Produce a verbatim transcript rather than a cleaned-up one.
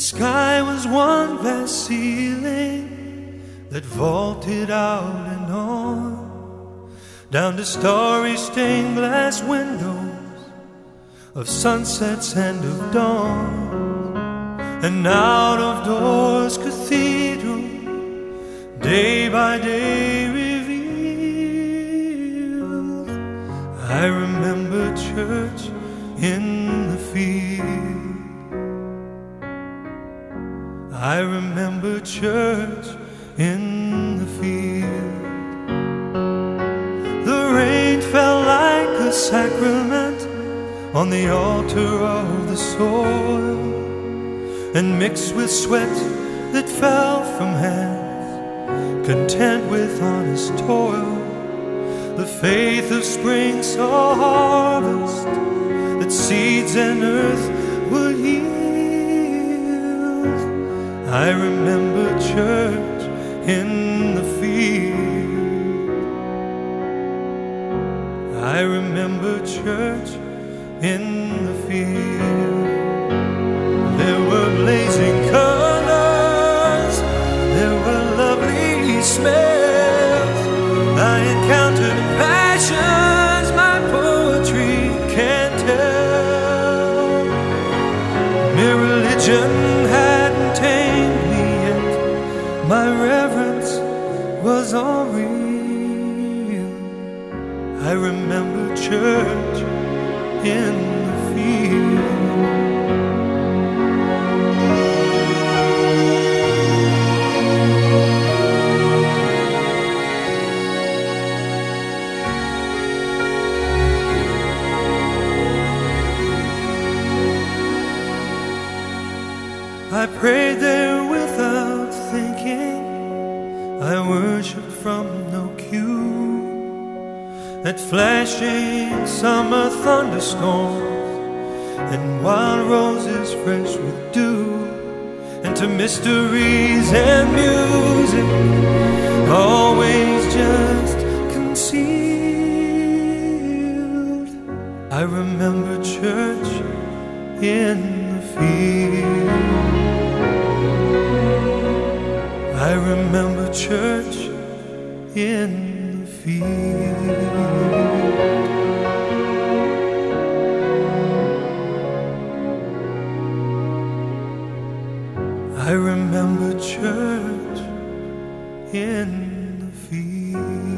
sky was one vast ceiling that vaulted out and on, down to starry stained glass windows of sunsets and of dawn, and out of doors cathedral day by day revealed. I remember church in the field. I remember church in the field. The rain fell like a sacrament on the altar of the soil, and mixed with sweat that fell from hands content with honest toil, the faith of spring saw harvest that seeds and earth would yield. I remember church in the field. I remember church in the field. There were blazing colors, there were lovely smells. I encountered passions my poetry can't tell. Mere religion hadn't tamed me yet, my reverence was all real. I remember church in the field. I prayed there without thinking, I worshipped from no cue, at flashing summer thunderstorms and wild roses fresh with dew, and to mysteries and music always just concealed. I remember church in the field. I remember church in the field. I remember church in the field.